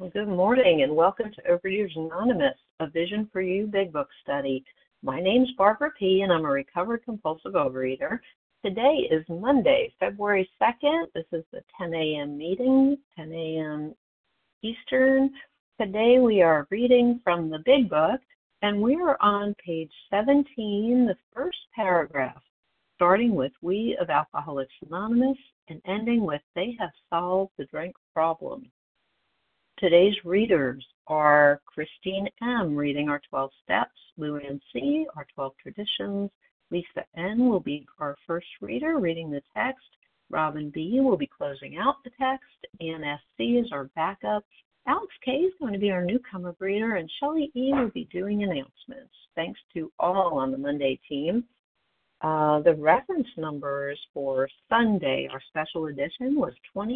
Well, good morning and welcome to Overeaters Anonymous, a Vision for You Big Book study. My name's Barbara P. and I'm a recovered compulsive overeater. Today is Monday, February 2nd. This is the 10 a.m. meeting, 10 a.m. Eastern. Today we are reading from the Big Book and we are on page 17, the first paragraph, starting with We of Alcoholics Anonymous and ending with They Have Solved the Drink Problem. Today's readers are Christine M. reading our 12 steps, Lou Ann C. our 12 traditions, Lisa N. will be our first reader reading the text, Robin B. will be closing out the text, Ann S.C. is our backup, Alex K. is going to be our newcomer reader, and Shelley E. will be doing announcements. Thanks to all on the Monday team. The reference numbers for Sunday, our special edition, was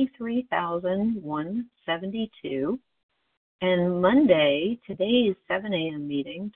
23,172. And Monday, today's 7 a.m. meeting,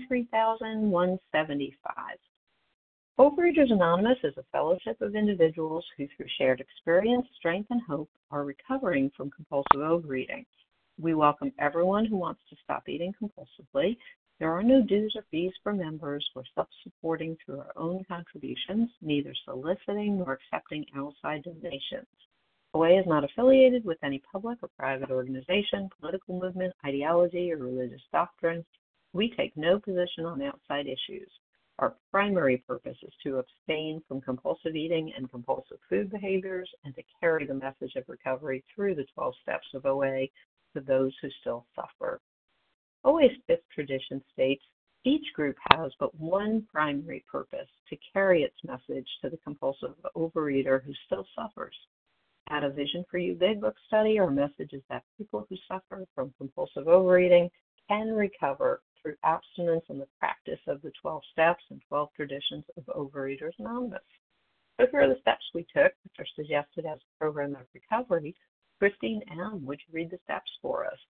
23,175. Overeaters Anonymous is a fellowship of individuals who, through shared experience, strength, and hope, are recovering from compulsive overeating. We welcome everyone who wants to stop eating compulsively. There are no dues or fees for members. We're self-supporting through our own contributions, neither soliciting nor accepting outside donations. OA is not affiliated with any public or private organization, political movement, ideology, or religious doctrine. We take no position on outside issues. Our primary purpose is to abstain from compulsive eating and compulsive food behaviors and to carry the message of recovery through the 12 steps of OA to those who still suffer. OA's fifth tradition states, each group has but one primary purpose, to carry its message to the compulsive overeater who still suffers. At a Vision for You Big Book study, our message is that people who suffer from compulsive overeating can recover through abstinence and the practice of the 12 steps and 12 traditions of Overeaters Anonymous. So here are the steps we took, which are suggested as a program of recovery. Christine M., would you read the steps for us?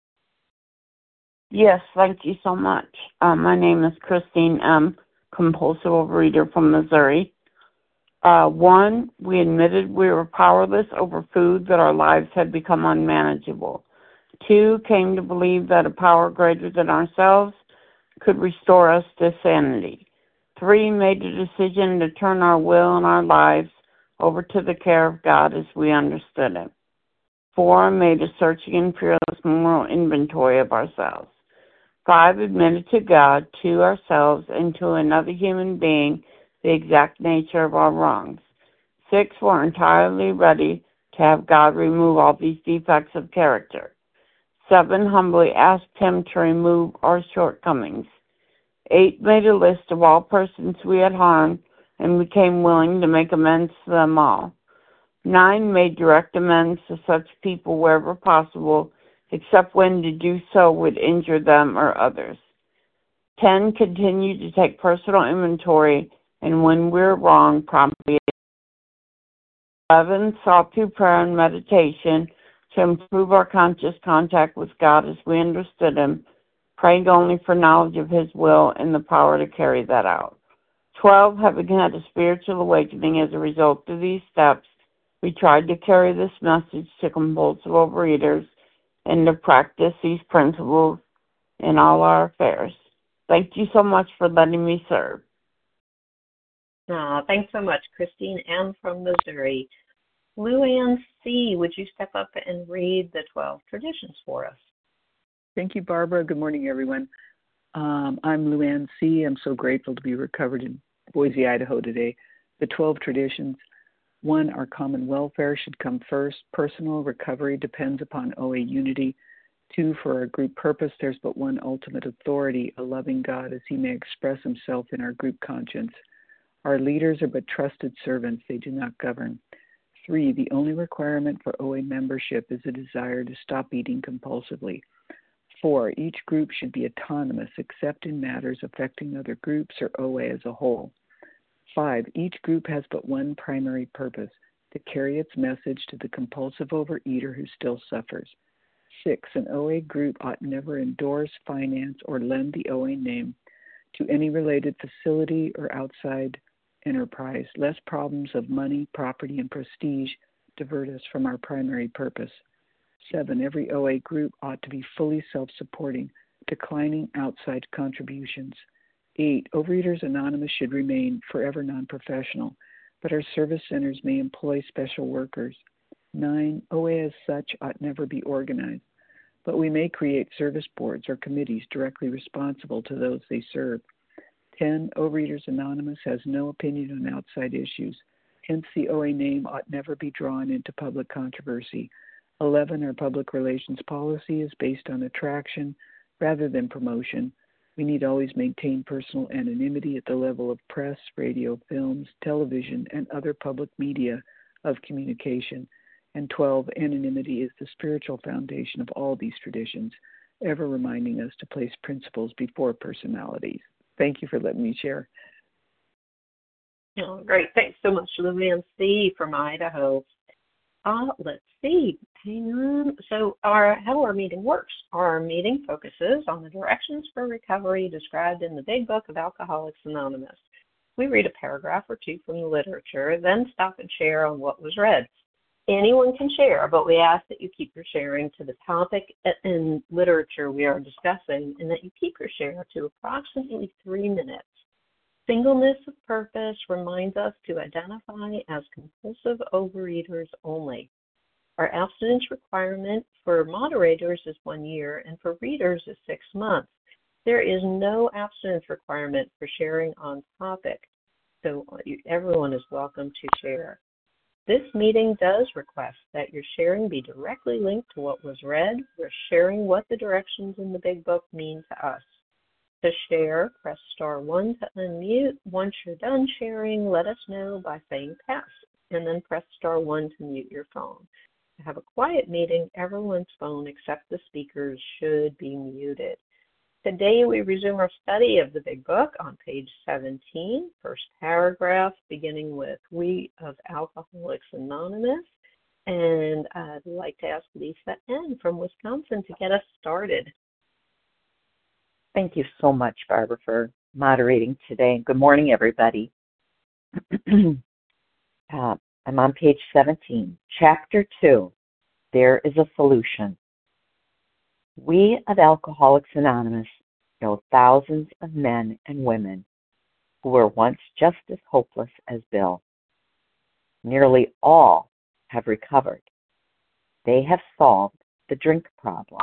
Yes, thank you so much. My name is Christine M., compulsive overeater from Missouri. 1, we admitted we were powerless over food, that our lives had become unmanageable. 2, came to believe that a power greater than ourselves could restore us to sanity. 3, made a decision to turn our will and our lives over to the care of God as we understood it. 4, made a searching and fearless moral inventory of ourselves. 5, admitted to God, to ourselves, and to another human being the exact nature of our wrongs. 6, we're entirely ready to have God remove all these defects of character. 7, humbly asked Him to remove our shortcomings. 8, made a list of all persons we had harmed and became willing to make amends to them all. 9, made direct amends to such people wherever possible, except when to do so would injure them or others. 10, continued to take personal inventory, and when we're wrong, promptly. 11, sought through prayer and meditation to improve our conscious contact with God as we understood Him, praying only for knowledge of His will and the power to carry that out. 12, having had a spiritual awakening as a result of these steps, we tried to carry this message to compulsive overeaters and to practice these principles in all our affairs. Thank you so much for letting me serve. Thanks so much, Christine M. from Missouri. Lou Ann C., would you step up and read the 12 traditions for us? Thank you, Barbara. Good morning, everyone. I'm Lou Ann C. I'm so grateful to be recovered in Boise, Idaho today. The 12 traditions. 1, our common welfare should come first. Personal recovery depends upon OA unity. 2, for our group purpose, there's but one ultimate authority, a loving God, as He may express Himself in our group conscience. Our leaders are but trusted servants. They do not govern. 3, the only requirement for OA membership is a desire to stop eating compulsively. 4, each group should be autonomous except in matters affecting other groups or OA as a whole. 5, each group has but one primary purpose, to carry its message to the compulsive overeater who still suffers. 6, an OA group ought never endorse, finance, or lend the OA name to any related facility or outside enterprise, lest problems of money, property, and prestige divert us from our primary purpose. 7, every OA group ought to be fully self-supporting, declining outside contributions. 8, Overeaters Anonymous should remain forever non-professional, but our service centers may employ special workers. 9, OA as such ought never be organized, but we may create service boards or committees directly responsible to those they serve. 10, Overeaters Anonymous has no opinion on outside issues. Hence, the OA name ought never be drawn into public controversy. 11, our public relations policy is based on attraction rather than promotion. We need always maintain personal anonymity at the level of press, radio, films, television, and other public media of communication. And 12, anonymity is the spiritual foundation of all these traditions, ever reminding us to place principles before personalities. Thank you for letting me share. Oh, great. Thanks so much, Luann C. from Idaho. Let's see. Hang on. So how our meeting works. Our meeting focuses on the directions for recovery described in the Big Book of Alcoholics Anonymous. We read a paragraph or two from the literature, then stop and share on what was read. Anyone can share, but we ask that you keep your sharing to the topic and literature we are discussing, and that you keep your share to approximately 3 minutes. Singleness of purpose reminds us to identify as compulsive overeaters only. Our abstinence requirement for moderators is 1 year, and for readers is 6 months. There is no abstinence requirement for sharing on topic, so everyone is welcome to share. This meeting does request that your sharing be directly linked to what was read. We're sharing what the directions in the Big Book mean to us. To share, press star 1 to unmute. Once you're done sharing, let us know by saying pass, and then press star 1 to mute your phone. To have a quiet meeting, everyone's phone except the speakers should be muted. Today we resume our study of the Big Book on page 17, first paragraph, beginning with We of Alcoholics Anonymous. And I'd like to ask Lisa N. from Wisconsin to get us started. Thank you so much, Barbara, for moderating today. Good morning, everybody. I'm on page 17, Chapter 2, There is a Solution. We of Alcoholics Anonymous know thousands of men and women who were once just as hopeless as Bill. Nearly all have recovered. They have solved the drink problem.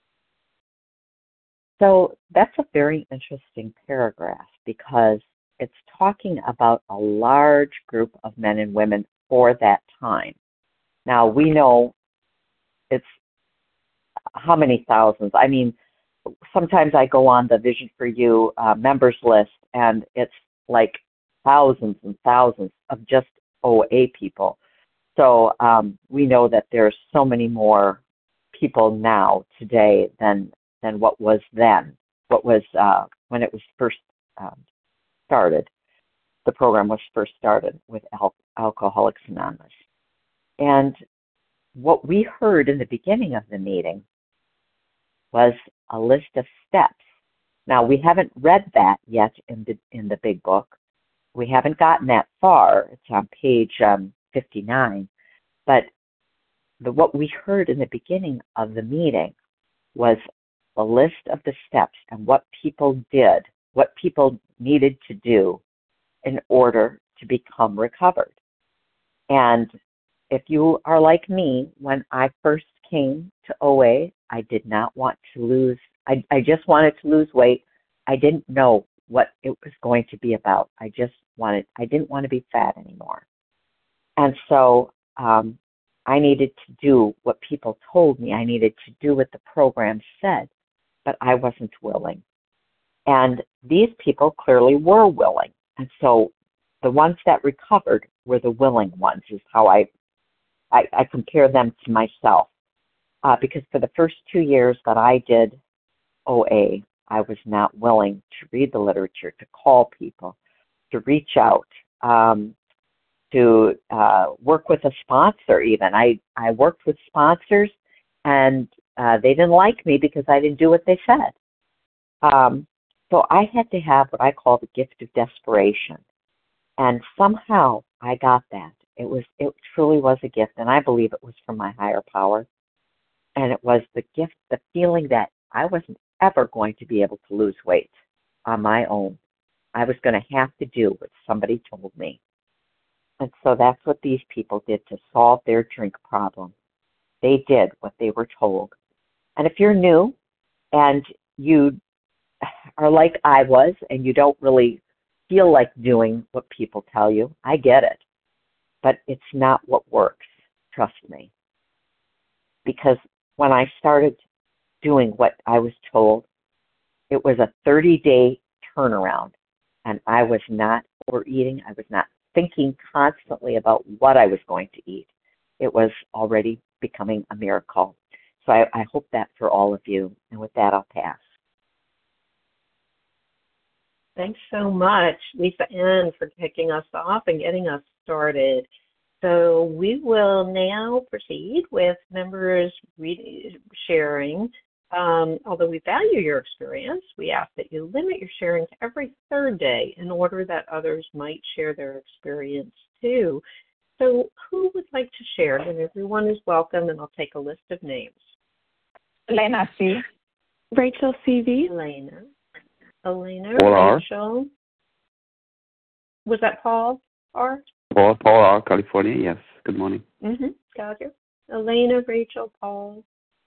So that's a very interesting paragraph because it's talking about a large group of men and women for that time. Now, we know it's how many thousands. I mean, sometimes I go on the Vision for You members list, and it's like thousands and thousands of just OA people. So we know that there's so many more people now today than what was then, what was when it was first started. The program was first started with Alcoholics Anonymous. And what we heard in the beginning of the meeting was a list of steps. Now, we haven't read that yet in the Big Book. We haven't gotten that far. It's on page 59. But what we heard in the beginning of the meeting was a list of the steps and what people did, what people needed to do in order to become recovered. And if you are like me, when I first came to OA, I did not want to lose, I just wanted to lose weight. I didn't know what it was going to be about. I didn't want to be fat anymore. And so I needed to do what people told me. I needed to do what the program said, but I wasn't willing. And these people clearly were willing. And so the ones that recovered were the willing ones, is how I compare them to myself. Because for the first 2 years that I did OA, I was not willing to read the literature, to call people, to reach out, to work with a sponsor even. I worked with sponsors, and they didn't like me because I didn't do what they said. So I had to have what I call the gift of desperation. And somehow I got that. It truly was a gift, and I believe it was from my higher power. And it was the gift, the feeling that I wasn't ever going to be able to lose weight on my own. I was going to have to do what somebody told me. And so that's what these people did to solve their drink problem. They did what they were told. And if you're new and you are like I was and you don't really feel like doing what people tell you, I get it. But it's not what works, trust me. Because when I started doing what I was told, it was a 30-day turnaround. And I was not overeating. I was not thinking constantly about what I was going to eat. It was already becoming a miracle. So I hope that for all of you. And with that, I'll pass. Thanks so much, Lisa Ann, for kicking us off and getting us started. So we will now proceed with members sharing. Although we value your experience, we ask that you limit your sharing to every third day in order that others might share their experience too. So who would like to share? And everyone is welcome, and I'll take a list of names. Elena C. Rachel C.V. Elena, Paul R. Rachel. Was that Paul R? Paul R. California, yes. Good morning. Got you. Elena, Rachel, Paul.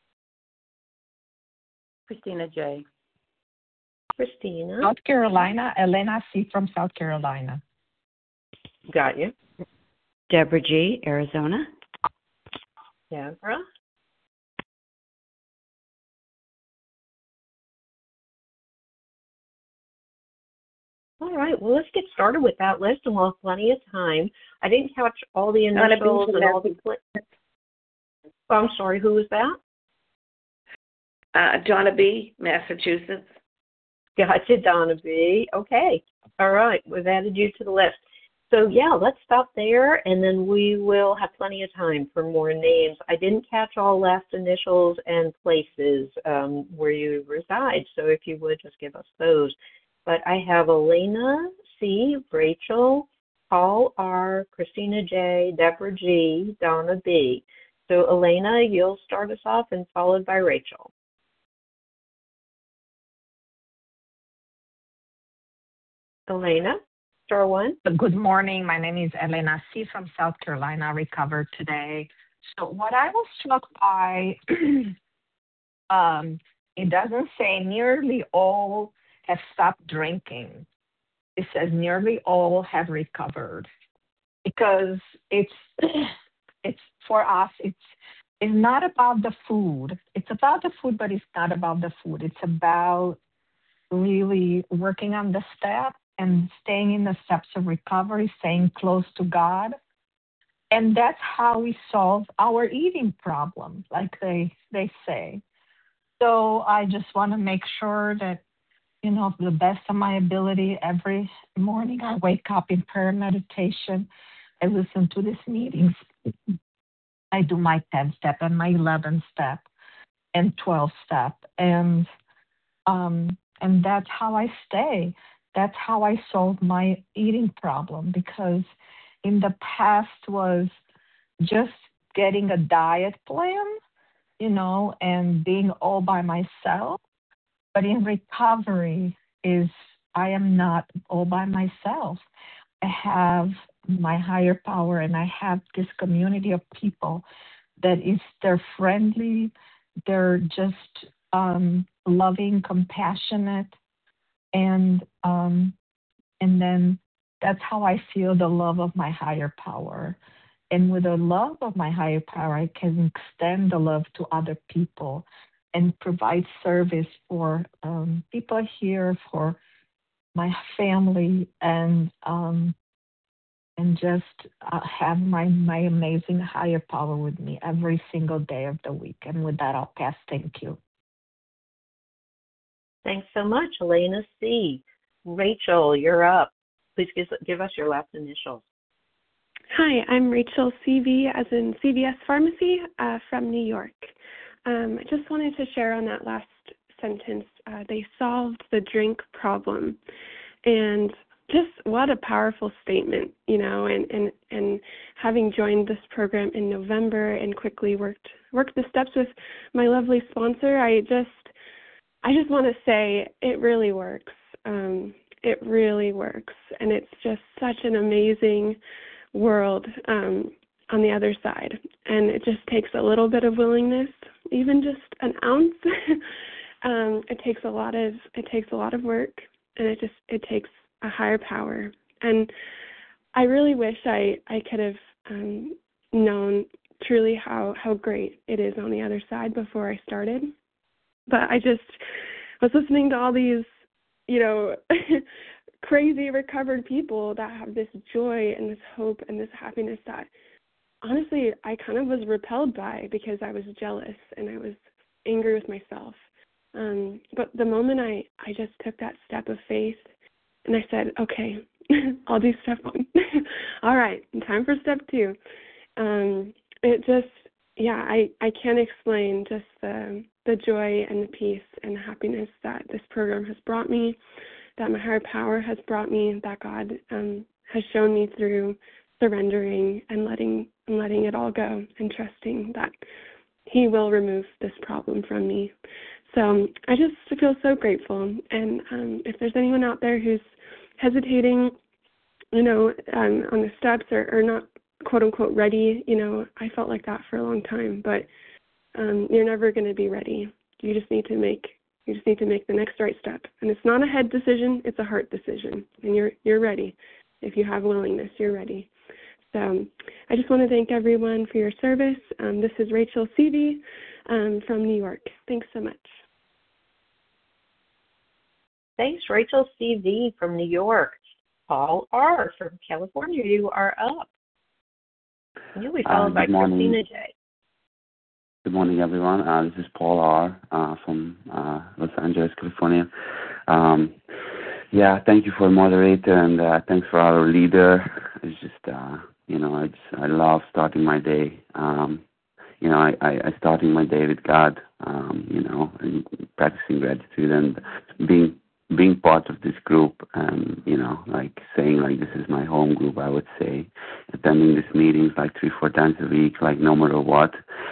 Christina J. Christina. South Carolina, Elena C. from South Carolina. Got you. Deborah G., Arizona. Deborah. All right, well, let's get started with that list, and we'll have plenty of time. I didn't catch all the initials and all the... Oh, I'm sorry, who was that? Donna B., Massachusetts. Gotcha, Donna B. Okay. All right. We've added you to the list. So, yeah, let's stop there, and then we will have plenty of time for more names. I didn't catch all last initials and places where you reside, so if you would just give us those. But I have Elena C., Rachel, Paul R., Christina J., Deborah G., Donna B. So, Elena, you'll start us off and followed by Rachel. Elena, star one. Good morning. My name is Elena C. from South Carolina, recovered today. So what I was struck by, it doesn't say nearly all have stopped drinking. It says nearly all have recovered, because it's for us, it's not about the food. It's about the food, but it's not about the food. It's about really working on the steps and staying in the steps of recovery, staying close to God. And that's how we solve our eating problem, like they say. So I just want to make sure that, to the best of my ability, every morning I wake up in prayer and meditation. I listen to these meetings. I do my 10-step and my 11-step and 12-step. And that's how I stay. That's how I solved my eating problem, because in the past was just getting a diet plan, and being all by myself. But in recovery I am not all by myself. I have my higher power, and I have this community of people they're friendly, they're just loving, compassionate, and then that's how I feel the love of my higher power. And with the love of my higher power, I can extend the love to other people and provide service for people here, for my family, and just have my amazing higher power with me every single day of the week. And with that, I'll pass. Thank you. Thanks so much, Elena C. Rachel, you're up. Please give us your last initials. Hi, I'm Rachel C.V., as in CVS Pharmacy, from New York. I just wanted to share on that last sentence. They solved the drink problem. And just what a powerful statement, and having joined this program in November and quickly worked work the steps with my lovely sponsor, I just want to say it really works. It really works, and it's just such an amazing world on the other side. And it just takes a little bit of willingness, even just an ounce. It takes a lot of work, and it takes a higher power. And I really wish I could have known truly how great it is on the other side before I started. But I just was listening to all these, crazy recovered people that have this joy and this hope and this happiness that honestly I kind of was repelled by, because I was jealous and I was angry with myself. But the moment I just took that step of faith and I said, okay, I'll do step 1. All right, time for step 2. It just, I can't explain just the joy and the peace and the happiness that this program has brought me, that my higher power has brought me, that God has shown me through surrendering and letting it all go and trusting that He will remove this problem from me. So I just feel so grateful. And if there's anyone out there who's hesitating, on the steps or not, quote unquote, ready, I felt like that for a long time, but you're never going to be ready. You just need to make the next right step. And it's not a head decision, it's a heart decision. And you're ready. If you have willingness, you're ready. So I just want to thank everyone for your service. This is Rachel CV from New York. Thanks so much. Thanks, Rachel CV from New York. Paul R. from California, you are up. You'll be followed by Christina J. Good morning, everyone. This is Paul R. From Los Angeles, California. Thank you for moderator, and thanks for our leader. It's just, I love starting my day. I starting my day with God, and practicing gratitude and being part of this group, and saying this is my home group. I would say attending these meetings 3-4 times a week, no matter what.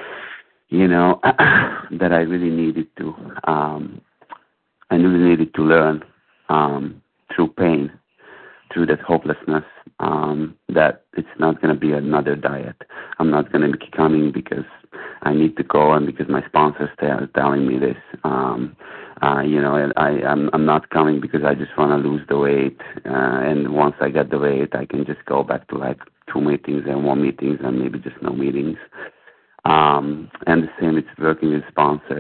That I really needed to. I really needed to learn through pain, through that hopelessness. That it's not going to be another diet. I'm not going to be coming because I need to go and because my sponsors are telling me this. I'm not coming because I just want to lose the weight. And once I get the weight, I can just go back to 2 meetings and 1 meetings and maybe just no meetings. And the same, it's working with sponsor,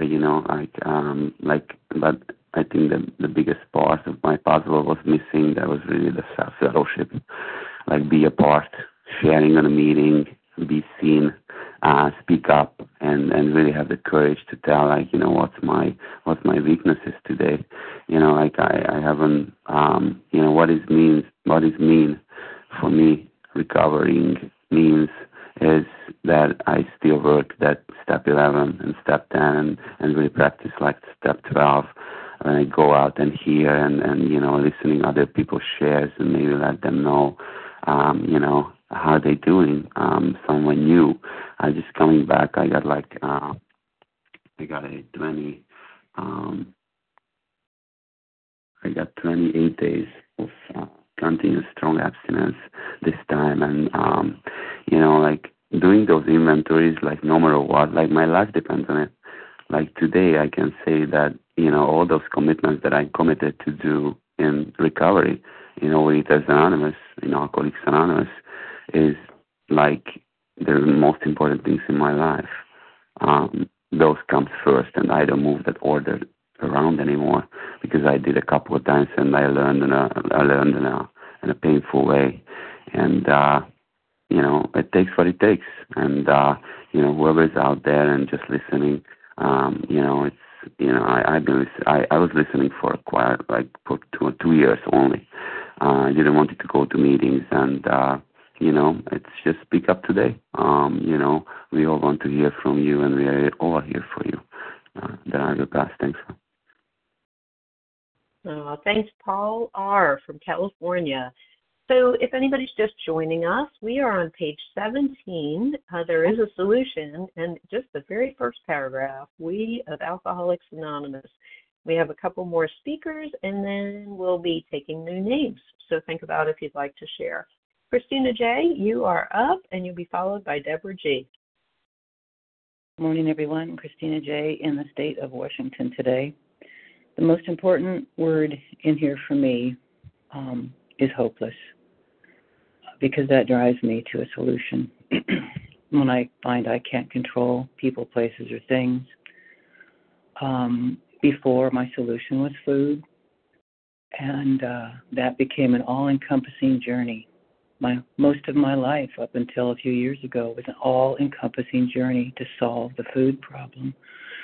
but I think the biggest part of my puzzle was missing. That was really the fellowship, be a part, sharing on a meeting, be seen, speak up, and really have the courage to tell, what's my weaknesses today. I haven't, what is mean for me recovering means is that I still work that step 11 and step 10 and really practice step 12 when I go out and hear and listening other people's shares and maybe let them know, how they doing. Someone new. I just coming back. I got I got 28 days of continuous strong abstinence this time, and doing those inventories, no matter what, my life depends on it. Today, I can say that all those commitments that I committed to do in recovery, Eaters Anonymous, Alcoholics Anonymous, is the most important things in my life. Those comes first, and I don't move that order around anymore because I did a couple of times and I learned in a painful way, and it takes what it takes, and whoever's out there and just listening, it's I was listening for quite for 2 years only. I didn't want to go to meetings, and it's just speak up today. We all want to hear from you, and we are all here for you. Then I will pass. Thanks. Thanks, Paul R. from California. So if anybody's just joining us, we are on page 17. There is a solution, and just the very first paragraph, we of Alcoholics Anonymous. We have a couple more speakers, and then we'll be taking new names. So think about if you'd like to share. Christina J., you are up, and you'll be followed by Deborah G. Good morning, everyone. Christina J. in the state of Washington today. The most important word in here for me is hopeless, because that drives me to a solution. When I find I can't control people, places, or things. Before, my solution was food, and that became an all-encompassing journey. Most of my life, up until a few years ago, was an all-encompassing journey to solve the food problem.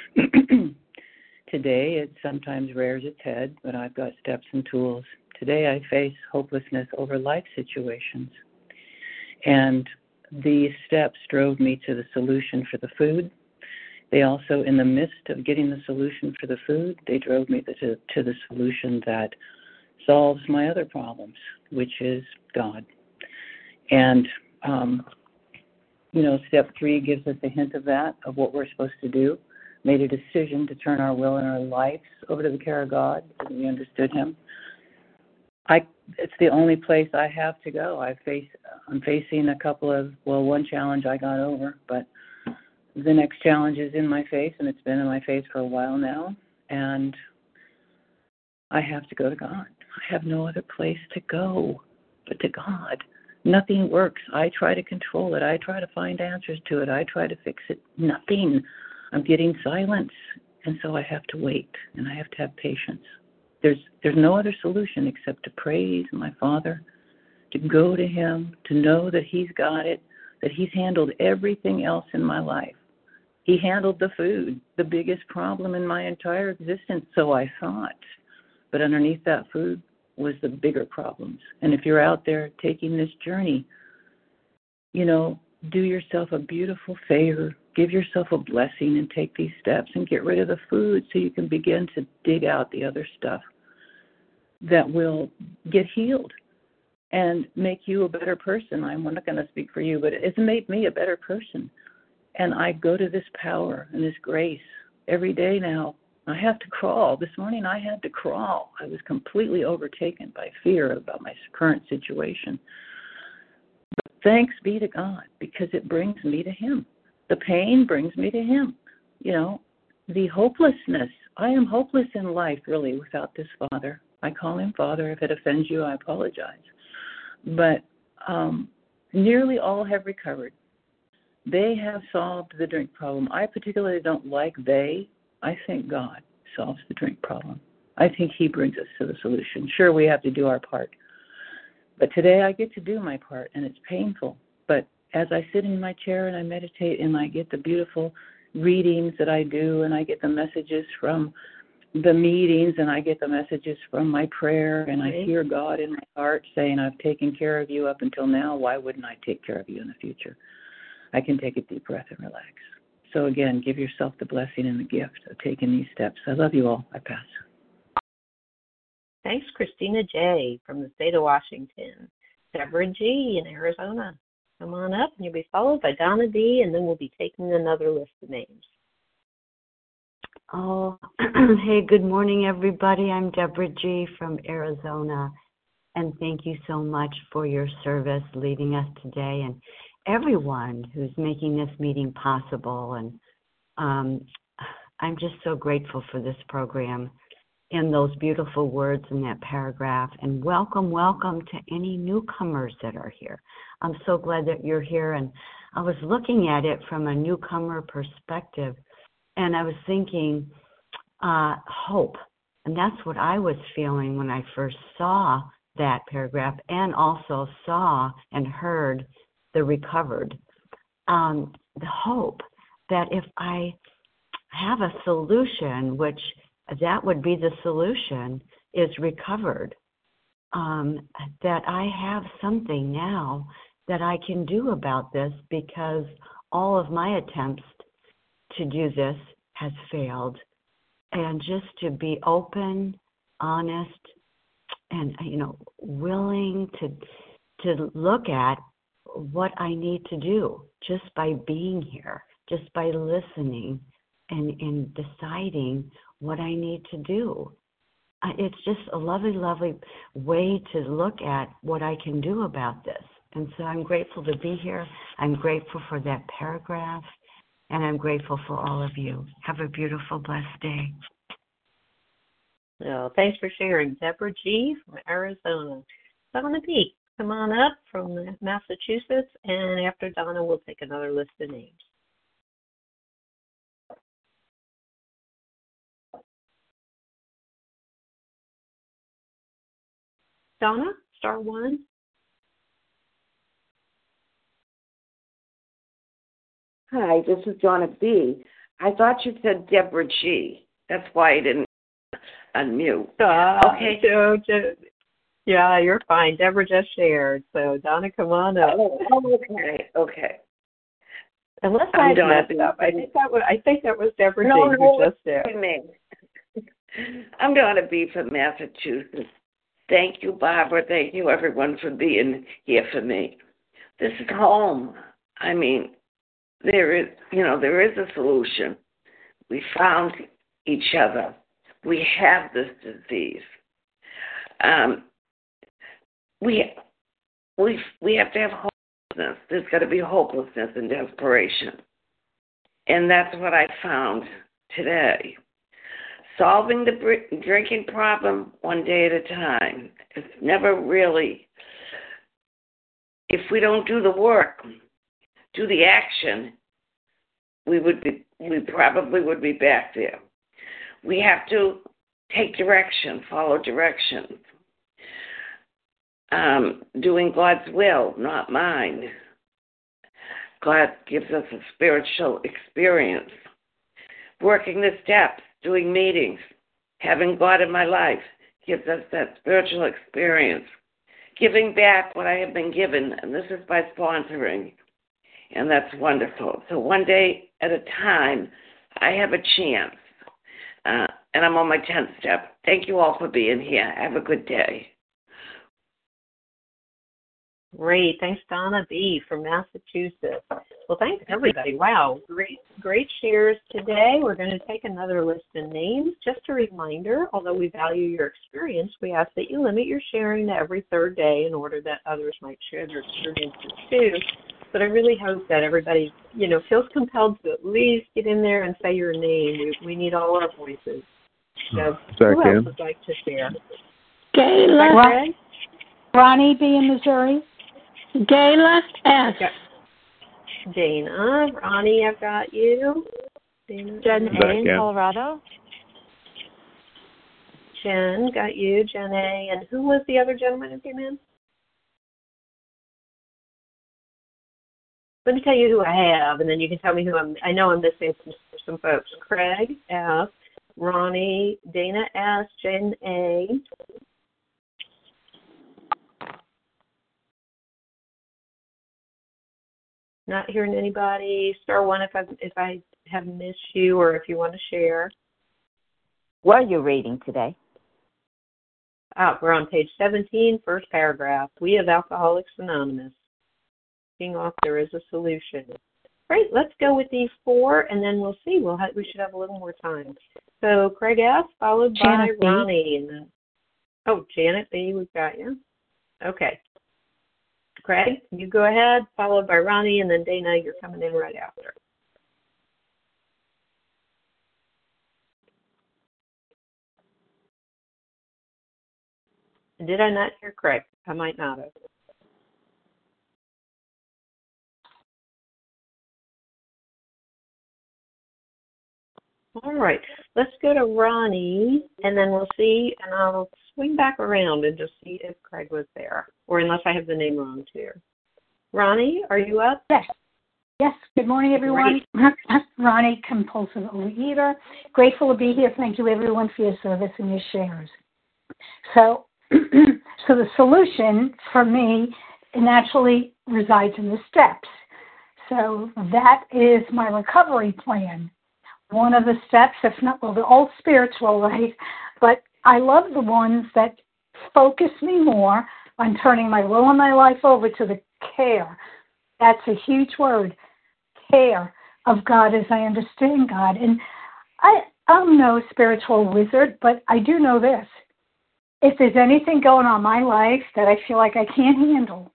Today, it sometimes rears its head, but I've got steps and tools. Today, I face hopelessness over life situations. And these steps drove me to the solution for the food. They also, in the midst of getting the solution for the food, they drove me to the solution that solves my other problems, which is God. And, step 3 gives us a hint of that, of what we're supposed to do. Made a decision to turn our will and our lives over to the care of God, as we understood Him. It's the only place I have to go. I'm facing one challenge I got over, but the next challenge is in my face, and it's been in my face for a while now, and I have to go to God. I have no other place to go but to God. Nothing works. I try to control it. I try to find answers to it. I try to fix it. Nothing. I'm getting silence, and so I have to wait, and I have to have patience. There's no other solution except to praise my Father, to go to Him, to know that He's got it, that He's handled everything else in my life. He handled the food, the biggest problem in my entire existence, so I thought. But underneath that food was the bigger problems. And if you're out there taking this journey, do yourself a beautiful favor, give yourself a blessing, and take these steps and get rid of the food so you can begin to dig out the other stuff that will get healed and make you a better person. I'm not going to speak for you, but it's made me a better person. And I go to this power and this grace every day now. I have to crawl. This morning I had to crawl. I was completely overtaken by fear about my current situation. But thanks be to God, because it brings me to Him. The pain brings me to Him. The hopelessness. I am hopeless in life, really, without this Father. I call Him Father. If it offends you, I apologize. But nearly all have recovered. They have solved the drink problem. I particularly don't like they. I think God solves the drink problem. I think He brings us to the solution. Sure, we have to do our part. But today I get to do my part, and it's painful. But as I sit in my chair and I meditate and I get the beautiful readings that I do, and I get the messages from the meetings, and I get the messages from my prayer, and I hear God in my heart saying, I've taken care of you up until now. Why wouldn't I take care of you in the future? I can take a deep breath and relax. So again, give yourself the blessing and the gift of taking these steps. I love you all. I pass. Thanks, Christina J. from the state of Washington. Deborah G. in Arizona. Come on up, and you'll be followed by Donna D., and then we'll be taking another list of names. Oh, hey, good morning, everybody. I'm Deborah G. from Arizona, and thank you so much for your service leading us today, and everyone who's making this meeting possible. And I'm just so grateful for this program and those beautiful words in that paragraph. And welcome to any newcomers that are here. I'm so glad that you're here. And I was looking at it from a newcomer perspective, and I was thinking hope. And that's what I was feeling when I first saw that paragraph, and also saw and heard the recovered. The hope that if I have a solution, which that would be the solution, is recovered, that I have something now that I can do about this, because all of my attempts to do this has failed. And just to be open, honest, and willing to look at what I need to do just by being here, just by listening and deciding what I need to do. It's just a lovely, lovely way to look at what I can do about this. And so I'm grateful to be here. I'm grateful for that paragraph, and I'm grateful for all of you. Have a beautiful, blessed day. Well, thanks for sharing, Deborah G. from Arizona. Donna B., come on up from Massachusetts, and after Donna, we'll take another list of names. Donna, star one. Hi, this is Donna B. I thought you said Deborah G. That's why I didn't unmute. Okay. Yeah, you're fine. Deborah just shared. So, Donna, come on up. Okay. Unless I messed up. I think that was Deborah G. who just shared. I'm Donna B. from Massachusetts. Thank you, Barbara. Thank you, everyone, for being here for me. This is home. I mean, there is a solution. We found each other. We have this disease. We have to have hopelessness. There's got to be hopelessness and desperation. And that's what I found today. Solving the drinking problem one day at a time. It's never really, if we don't do the work, do the action, we probably would be back there. We have to take direction, follow directions. Doing God's will, not mine. God gives us a spiritual experience. Working the steps, doing meetings, having God in my life gives us that spiritual experience. Giving back what I have been given, and this is by sponsoring, and that's wonderful. So one day at a time, I have a chance, and I'm on my 10th step. Thank you all for being here. Have a good day. Great. Thanks, Donna B. from Massachusetts. Well, thanks, everybody. Wow, great shares today. We're going to take another list of names. Just a reminder, although we value your experience, we ask that you limit your sharing to every third day in order that others might share their experiences too. But I really hope that everybody, feels compelled to at least get in there and say your name. We need all our voices. So who else would like to share? Gayla. Ronnie B. in Missouri. Gayla S. Dana. Ronnie, I've got you. Dana. Jen A. in Colorado. Jen, got you. Jen A. And who was the other gentleman who came in? Let me tell you who I have, and then you can tell me who I know I'm missing some folks. Craig F., Ronnie, Dana S., Jen A. Not hearing anybody. Star one if I have missed you or if you want to share. What are you reading today? We're on page 17, first paragraph. We of Alcoholics Anonymous. Being off, there is a solution. Great. Let's go with these four, and then we'll see. We should have a little more time. So Craig F. followed Janet by Ronnie, and then Janet B. We've got you. Okay. Craig, you go ahead, followed by Ronnie, and then Dana, you're coming in right after. Did I not hear Craig? I might not have. All right, let's go to Ronnie, and then we'll see, and I'll swing back around and just see if Craig was there, or unless I have the name wrong too. Ronnie, are you up? Yes. Good morning, everyone. Ronnie, compulsive overeater. Grateful to be here. Thank you, everyone, for your service and your shares. So the solution for me naturally resides in the steps. So that is my recovery plan. One of the steps, if not, they're all spiritual, right? But I love the ones that focus me more I'm turning my will and my life over to the care. That's a huge word, care of God as I understand God. And I'm no spiritual wizard, but I do know this. If there's anything going on in my life that I feel like I can't handle,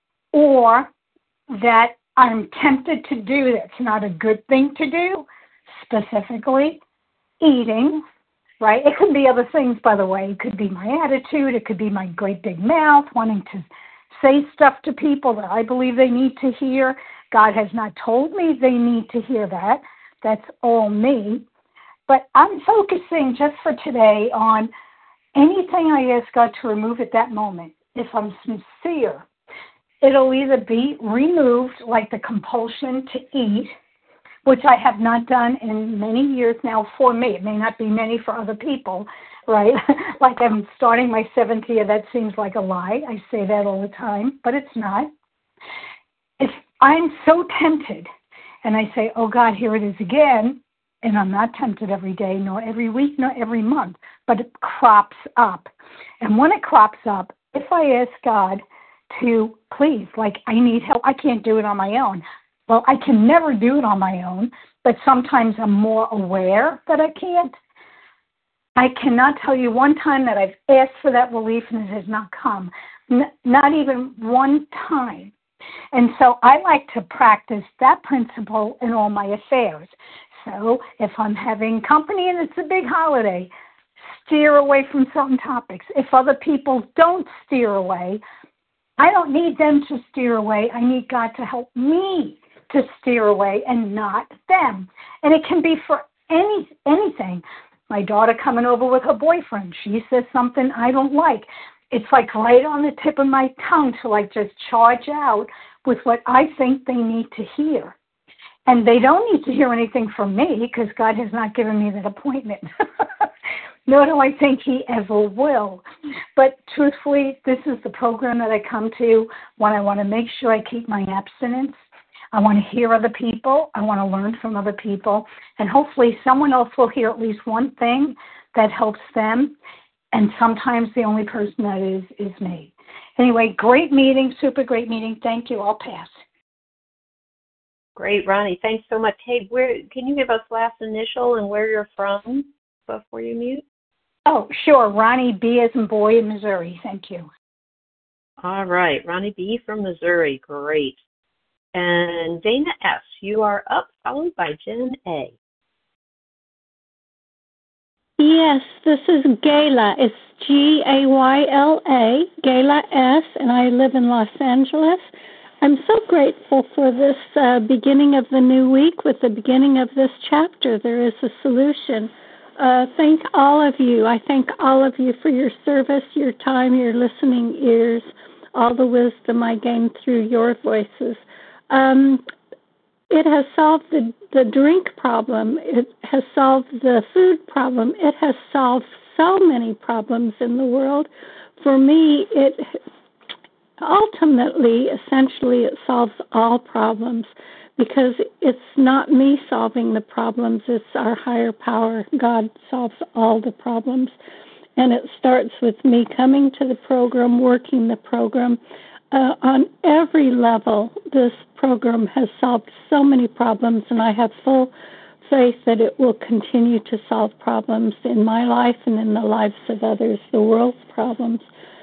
or that I'm tempted to do that's not a good thing to do, specifically eating, right? It could be other things, by the way. It could be my attitude. It could be my great big mouth, wanting to say stuff to people that I believe they need to hear. God has not told me they need to hear that. That's all me. But I'm focusing just for today on anything I ask God to remove at that moment. If I'm sincere, it'll either be removed, like the compulsion to eat, which I have not done in many years now for me. It may not be many for other people, right? Like I'm starting my 7th year. That seems like a lie. I say that all the time, but it's not. If I'm so tempted and I say, oh God, here it is again, and I'm not tempted every day, nor every week, nor every month, but it crops up. And when it crops up, if I ask God to please, like I need help, I can't do it on my own. Well, I can never do it on my own, but sometimes I'm more aware that I can't. I cannot tell you one time that I've asked for that relief and it has not come, not even one time. And so I like to practice that principle in all my affairs. So if I'm having company and it's a big holiday, steer away from certain topics. If other people don't steer away, I don't need them to steer away. I need God to help me to steer away and not them. And it can be for anything. My daughter coming over with her boyfriend, she says something I don't like. It's like right on the tip of my tongue to like just charge out with what I think they need to hear. And they don't need to hear anything from me because God has not given me that appointment. Nor do I think he ever will. But truthfully, this is the program that I come to when I want to make sure I keep my abstinence. I want to hear other people. I want to learn from other people. And hopefully someone else will hear at least one thing that helps them. And sometimes the only person that is me. Anyway, great meeting, super great meeting. Thank you. I'll pass. Great, Ronnie. Thanks so much. Hey, where can you give us last initial and where you're from before you mute? Oh, sure. Ronnie B. as in boy in Missouri. Thank you. All right. Ronnie B. from Missouri. Great. And Dana S., you are up, followed by Jen A. Yes, this is Gayla. It's Gayla, Gayla S., and I live in Los Angeles. I'm so grateful for this beginning of the new week with the beginning of this chapter. There is a solution. Thank all of you. I thank all of you for your service, your time, your listening ears, all the wisdom I gained through your voices. It has solved the drink problem. It has solved the food problem. It has solved so many problems in the world. For me, it ultimately, essentially, it solves all problems because it's not me solving the problems. It's our higher power. God solves all the problems. And it starts with me coming to the program, working the program. On every level, this program has solved so many problems, and I have full faith that it will continue to solve problems in my life and in the lives of others, the world's problems.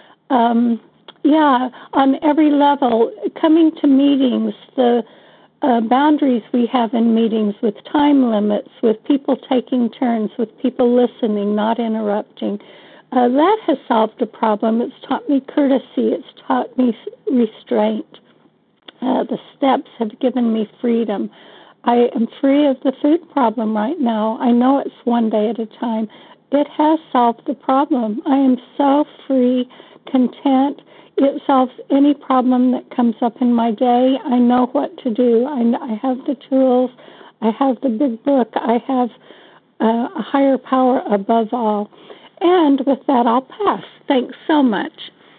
On every level, coming to meetings, the boundaries we have in meetings with time limits, with people taking turns, with people listening, not interrupting, that has solved a problem. It's taught me courtesy. It's taught me restraint. The steps have given me freedom. I am free of the food problem right now. I know it's one day at a time. It has solved the problem. I am so free, content. It solves any problem that comes up in my day. I know what to do. I have the tools. I have the big book. I have a higher power above all. And with that, I'll pass. Thanks so much.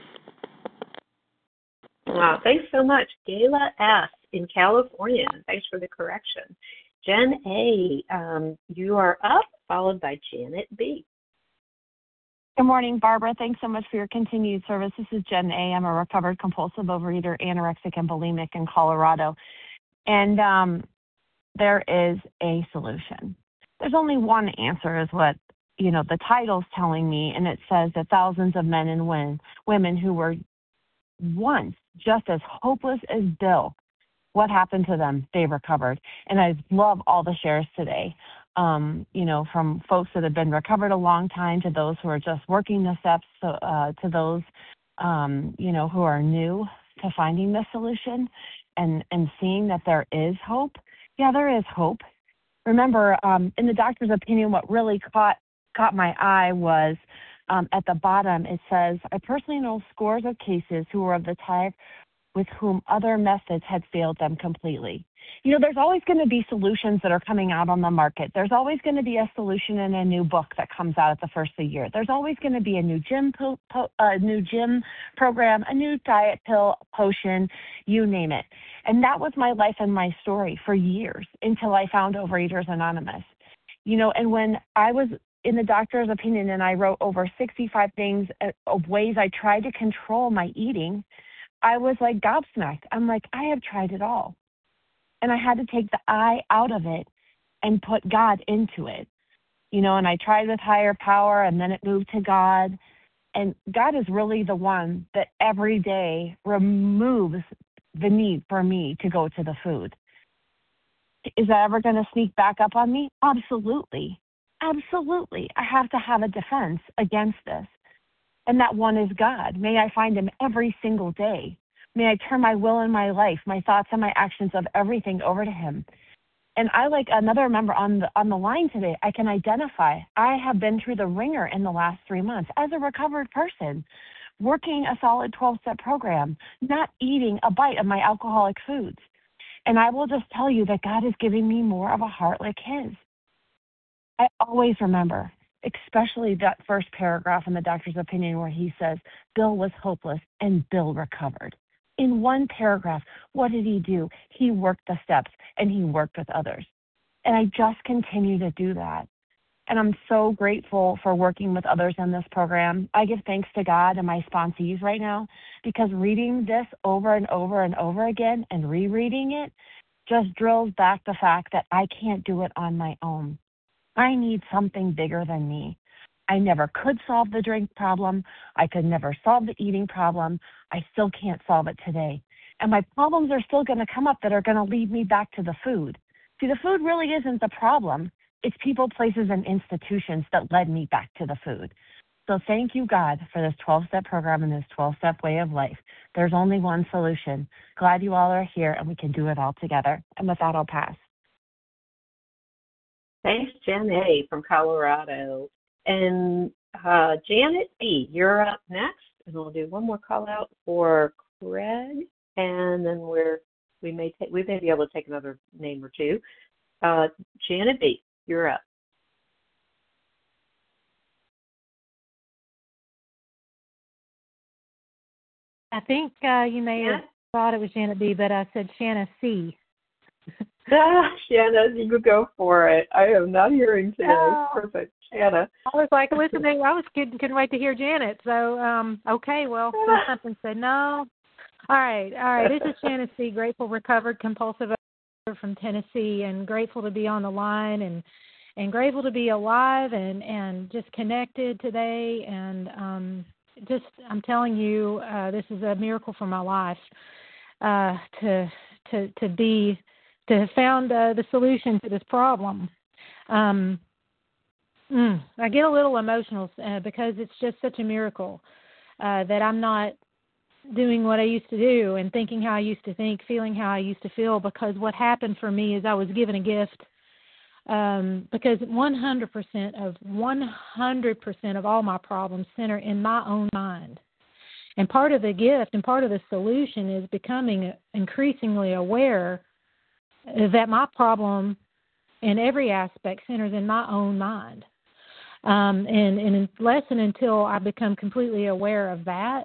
Wow, thanks so much. Gayla S. in California. Thanks for the correction. Jen A., you are up, followed by Janet B. Good morning, Barbara. Thanks so much for your continued service. This is Jen A. I'm a recovered compulsive overeater, anorexic, and bulimic in Colorado. And there is a solution. There's only one answer is what, the title's telling me, and it says that thousands of men and women who were once just as hopeless as Bill, what happened to them? They recovered. And I love all the shares today. From folks that have been recovered a long time to those who are just working the steps, to those, who are new to finding the solution and seeing that there is hope. Yeah, there is hope. Remember, in the doctor's opinion, what really caught my eye was at the bottom, it says, I personally know scores of cases who were of the type with whom other methods had failed them completely. There's always going to be solutions that are coming out on the market. There's always going to be a solution in a new book that comes out at the first of the year. There's always going to be a new gym program, a new diet pill, potion, you name it. And that was my life and my story for years until I found Overeaters Anonymous. And when I was in the doctor's opinion and I wrote over 65 things of ways I tried to control my eating, I was like gobsmacked. I'm like, I have tried it all. And I had to take the I out of it and put God into it. And I tried with higher power and then it moved to God. And God is really the one that every day removes the need for me to go to the food. Is that ever going to sneak back up on me? Absolutely. Absolutely. I have to have a defense against this. And that one is God. May I find him every single day. May I turn my will and my life, my thoughts and my actions of everything over to him. And I, like another member on the line today, I can identify. I have been through the ringer in the last 3 months as a recovered person, working a solid 12-step program, not eating a bite of my alcoholic foods. And I will just tell you that God is giving me more of a heart like his. I always remember, especially that first paragraph in the doctor's opinion where he says, Bill was hopeless and Bill recovered. In one paragraph, what did he do? He worked the steps and he worked with others. And I just continue to do that. And I'm so grateful for working with others in this program. I give thanks to God and my sponsees right now because reading this over and over and over again and rereading it just drills back the fact that I can't do it on my own. I need something bigger than me. I never could solve the drink problem. I could never solve the eating problem. I still can't solve it today. And my problems are still going to come up that are going to lead me back to the food. See, the food really isn't the problem. It's people, places, and institutions that led me back to the food. So thank you, God, for this 12-step program and this 12-step way of life. There's only one solution. Glad you all are here and we can do it all together. And with that, I'll pass. Thanks, Jen A. from Colorado. And Janet B., you're up next. And we'll do one more call out for Craig. And then we may be able to take another name or two. Janet B., you're up. I think you may have thought it was Janet B., but I said Shanna C. Shanna, you could go for it. I am not hearing today. Oh. Perfect. Shanna. I was like listening. I was couldn't wait to hear Janet. So, okay, well, something said no. All right. This is Shanna C., grateful, recovered, compulsive from Tennessee, and grateful to be on the line and grateful to be alive and just connected today. And I'm telling you, this is a miracle for my life to have found the solution to this problem. I get a little emotional because it's just such a miracle that I'm not doing what I used to do and thinking how I used to think, feeling how I used to feel, because what happened for me is I was given a gift because 100% of all my problems center in my own mind. And part of the gift and part of the solution is becoming increasingly aware that my problem in every aspect centers in my own mind. And unless and until I become completely aware of that,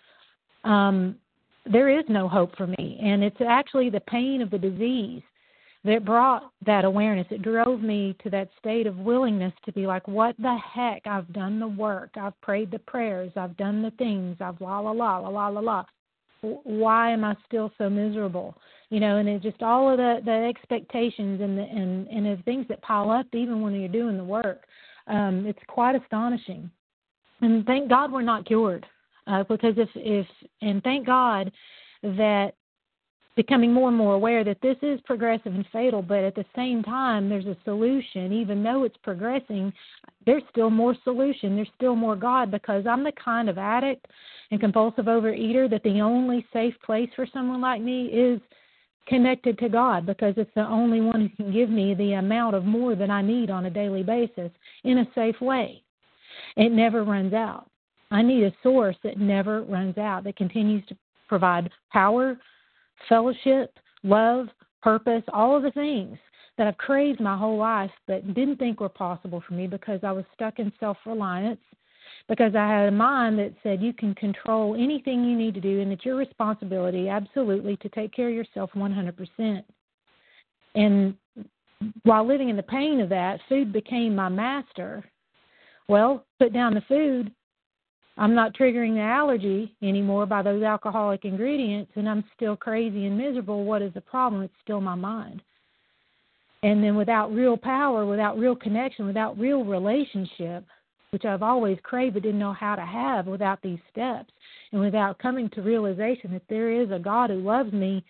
there is no hope for me. And it's actually the pain of the disease that brought that awareness. It drove me to that state of willingness to be like, what the heck? I've done the work. I've prayed the prayers. I've done the things. I've la, la, la, la, la, la, la. Why am I still so miserable? And it just all of the expectations and the things that pile up even when you're doing the work. It's quite astonishing. And thank God we're not cured. Because and thank God that becoming more and more aware that this is progressive and fatal, but at the same time, there's a solution. Even though it's progressing, there's still more solution. There's still more God, because I'm the kind of addict and compulsive overeater that the only safe place for someone like me is connected to God, because it's the only one who can give me the amount of more that I need on a daily basis in a safe way. It never runs out. I need a source that never runs out, that continues to provide power, fellowship, love, purpose, all of the things that I've craved my whole life but didn't think were possible for me because I was stuck in self-reliance, because I had a mind that said you can control anything you need to do and it's your responsibility absolutely to take care of yourself 100%. And while living in the pain of that, food became my master. Well, put down the food, I'm not triggering the allergy anymore by those alcoholic ingredients, and I'm still crazy and miserable. What is the problem? It's still my mind. And then without real power, without real connection, without real relationship, which I've always craved but didn't know how to have without these steps, and without coming to realization that there is a God who loves me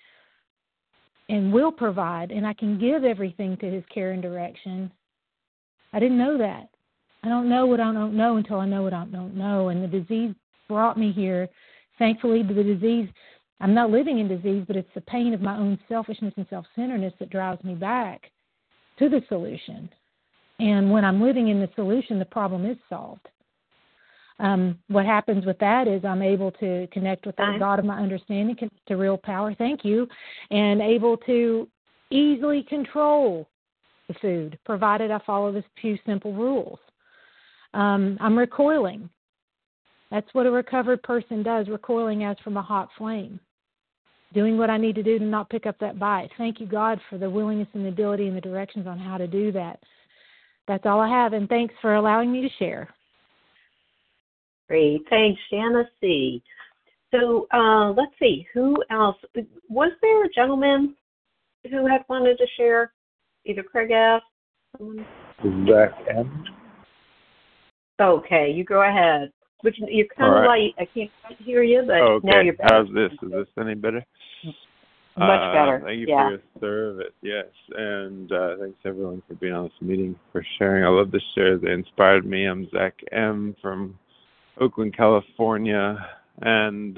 and will provide, and I can give everything to his care and direction. I didn't know that. I don't know what I don't know until I know what I don't know. And the disease brought me here. Thankfully, the disease, I'm not living in disease, but it's the pain of my own selfishness and self-centeredness that drives me back to the solution. And when I'm living in the solution, the problem is solved. What happens with that is I'm able to connect with the God of my understanding, connect to real power, thank you, and able to easily control the food, provided I follow this few simple rules. I'm recoiling. That's what a recovered person does, recoiling as from a hot flame, doing what I need to do to not pick up that bite. Thank you, God, for the willingness and the ability and the directions on how to do that. That's all I have, and thanks for allowing me to share. Great. Thanks, Janice C. So let's see, who else? Was there a gentleman who had wanted to share? Either Craig F. Zach M. Okay, you go ahead. Which you're kind of right. Like I can't quite hear you, but okay. Now you're better. How's this? Is this any better? Much better. Thank you yeah. for your service. Yes, and thanks everyone for being on this meeting, for sharing. I love the shares. They inspired me. I'm Zach M. from Oakland, California, and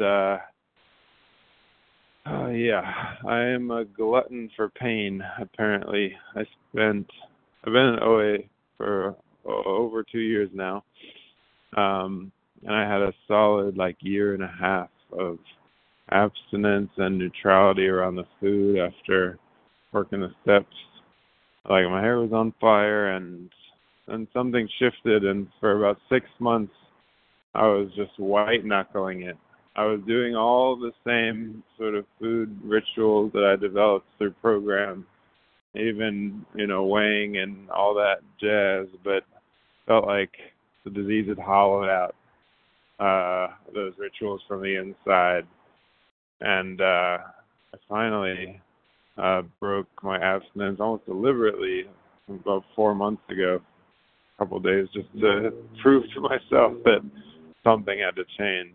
I am a glutton for pain. Apparently, I've been in OA for over 2 years now. And I had a solid year and a half of abstinence and neutrality around the food after working the steps. My hair was on fire, and something shifted, and for about 6 months I was just white knuckling it. I was doing all the same sort of food rituals that I developed through program, even weighing and all that jazz, but felt like the disease had hollowed out those rituals from the inside. And I finally broke my abstinence almost deliberately about 4 months ago, a couple of days, just to prove to myself that something had to change.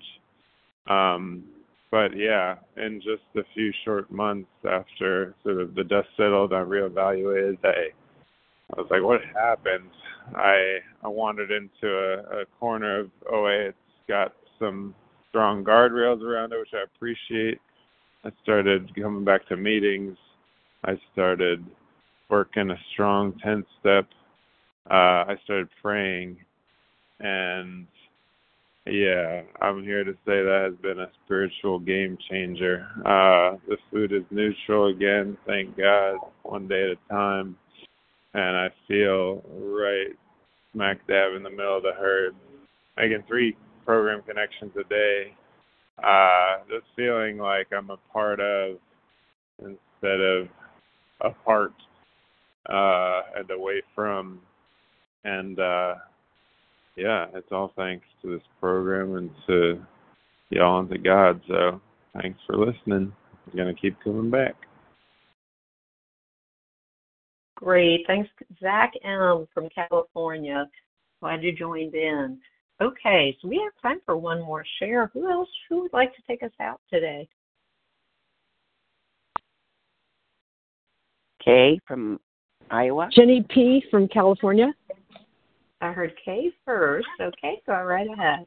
But yeah, in just a few short months after sort of the dust settled, I reevaluated. I was like, what happened? I wandered into a corner of OA. It's got some strong guardrails around it, which I appreciate. I started coming back to meetings. I started working a strong 10-step. I started praying. And yeah, I'm here to say that has been a spiritual game changer. The food is neutral again, thank God, one day at a time. And I feel right smack dab in the middle of the herd, making 3 program connections a day. Just feeling like I'm a part of instead of apart and away from. And it's all thanks to this program and to y'all and to God. So thanks for listening. I'm going to keep coming back. Great. Thanks, Zach M. from California. Glad you joined in. Okay, so we have time for one more share. Who would like to take us out today? Kay from Iowa. Jenny P. from California. I heard Kay first. Okay, go right ahead.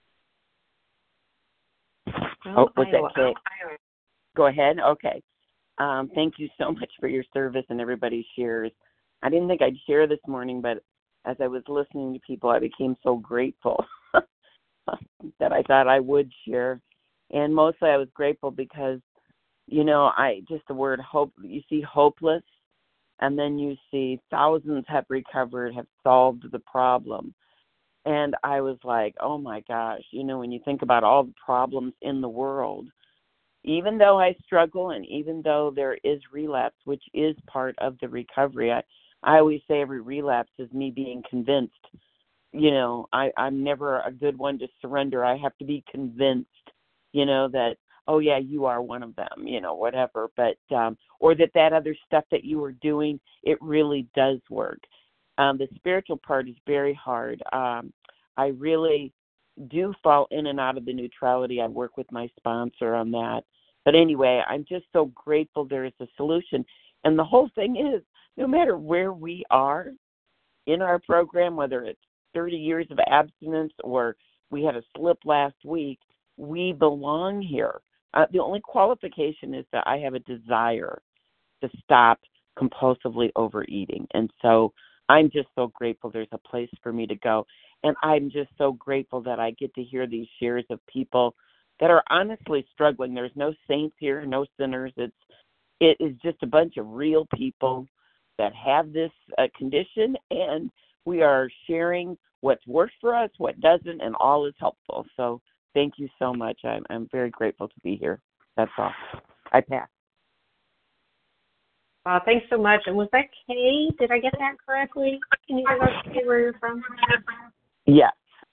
Was that Kay? Go ahead. Okay. Thank you so much for your service and everybody's shares. I didn't think I'd share this morning, but as I was listening to people, I became so grateful that I thought I would share. And mostly I was grateful because, the word hope, you see hopeless, and then you see thousands have recovered, have solved the problem. And I was like, oh my gosh, when you think about all the problems in the world, even though I struggle and even though there is relapse, which is part of the recovery, I always say every relapse is me being convinced. I'm never a good one to surrender. I have to be convinced, that, oh yeah, you are one of them, whatever. But, or that other stuff that you were doing, it really does work. The spiritual part is very hard. I really do fall in and out of the neutrality. I work with my sponsor on that. But anyway, I'm just so grateful there is a solution. And the whole thing is, no matter where we are in our program, whether it's 30 years of abstinence or we had a slip last week, we belong here. The only qualification is that I have a desire to stop compulsively overeating. And so I'm just so grateful there's a place for me to go. And I'm just so grateful that I get to hear these shares of people that are honestly struggling. There's no saints here, no sinners. It is just a bunch of real people that have this condition, and we are sharing what's worked for us, what doesn't, and all is helpful. So thank you so much. I'm very grateful to be here. That's all. I pass. Thanks so much. And was that Kay? Did I get that correctly? Can you give us where you're from? Yes.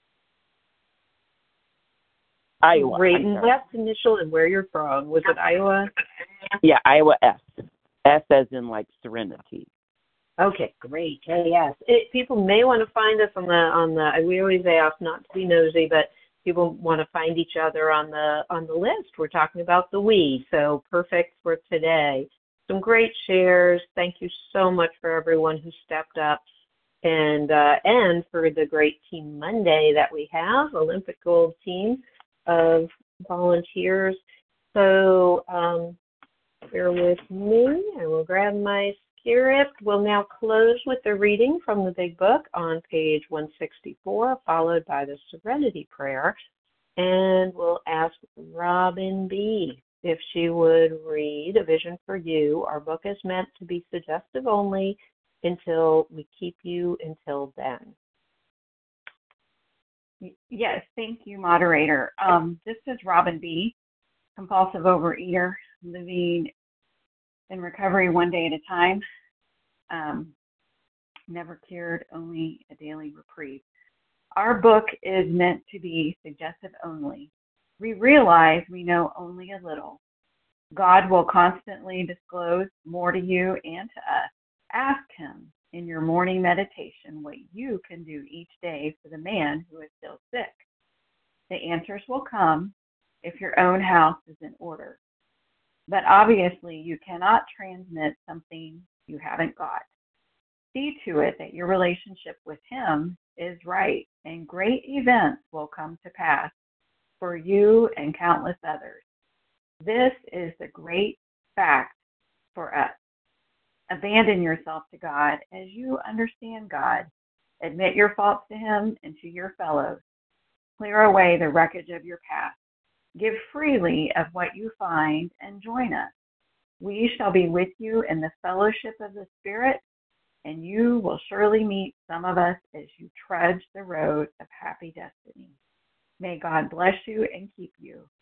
Iowa. Great. And last initial and where you're from. Was it Iowa? Yeah, Iowa S. S as in like serenity. Okay, great. KS. People may want to find us on the. We always ask not to be nosy, but people want to find each other on the list. We're talking about the we, so perfect for today. Some great shares. Thank you so much for everyone who stepped up, and for the great Team Monday that we have, Olympic Gold team of volunteers. So bear with me. I will grab my script. We'll now close with the reading from the Big Book on page 164, followed by the Serenity Prayer. And we'll ask Robin B. if she would read A Vision for You. Our book is meant to be suggestive only until we keep you until then. Yes, thank you, moderator. This is Robin B., compulsive overeater, living in recovery one day at a time. Never cured, only a daily reprieve. Our book is meant to be suggestive only. We realize we know only a little. God will constantly disclose more to you and to us. Ask Him in your morning meditation what you can do each day for the man who is still sick. The answers will come if your own house is in order. But obviously you cannot transmit something you haven't got. See to it that your relationship with Him is right, and great events will come to pass for you and countless others. This is the great fact for us. Abandon yourself to God as you understand God. Admit your faults to Him and to your fellows. Clear away the wreckage of your past. Give freely of what you find and join us. We shall be with you in the fellowship of the Spirit, and you will surely meet some of us as you trudge the road of happy destiny. May God bless you and keep you.